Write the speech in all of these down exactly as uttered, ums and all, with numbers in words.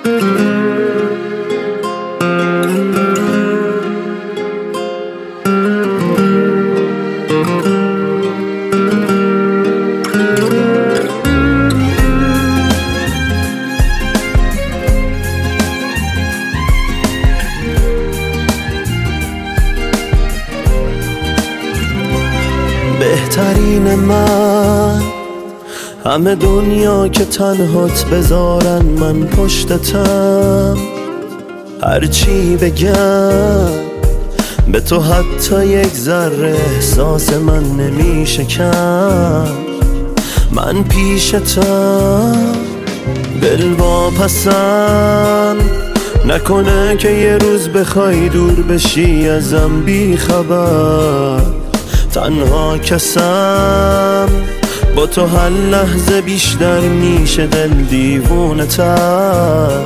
بهترین من همه دنیا که تنهات بذارن من پشتتم، هرچی بگم به تو حتی یک ذره احساس من نمیشه کم. من پیشتم دل واپسم، نکنه که یه روز بخوای دور بشی ازم بی خبر. تنها کسم با تو هر لحظه بیشتر میشه دل دیوونتم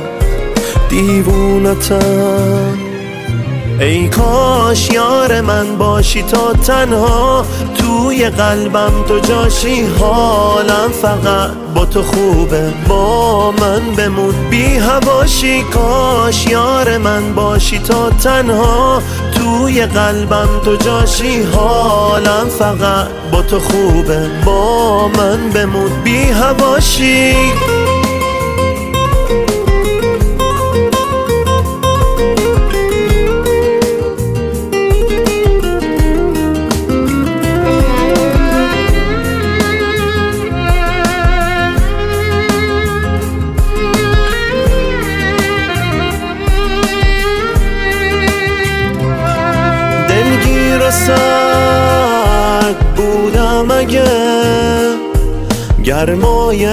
دیوونتم. ای کاش یار من باشی تا تنها توی قلبم تو جاشی. حالم فقط با تو خوبه، با من بمون بی هواشی. کاش یار من باشی تا تنها توی قلبم تو جاشی. حالم فقط با تو خوبه، با من بمون بی هواشی. دلگیر و سرد بودم اگه گرمایش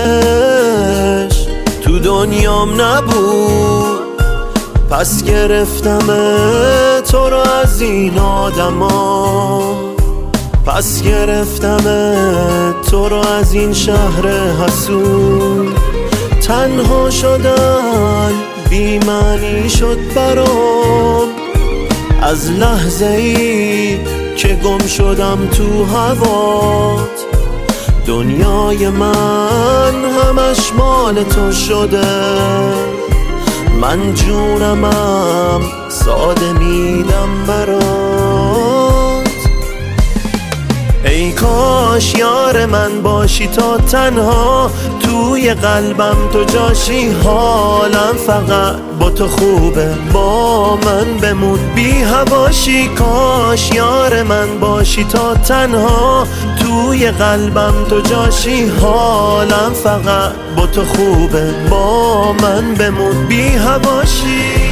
تو دنیام نبود، پس گرفتم تو رو از این آدما. پس گرفتم تو رو از این شهر حسود. تنها شدن بی معنی شد برام، از لحظه ای که گم شدم تو هوات. دنیای من همش مال تو شده، من جونمم ساده میدم برات. ای کاش یار من باشی تا تنها توی قلبم تو جاشی. حالم فقط با تو خوبه، با من بمون بی هواشی. کاش یار من باشی تا تنها توی قلبم تو جاشی. حالم فقط با تو خوبه، با من بمون بی هواشی.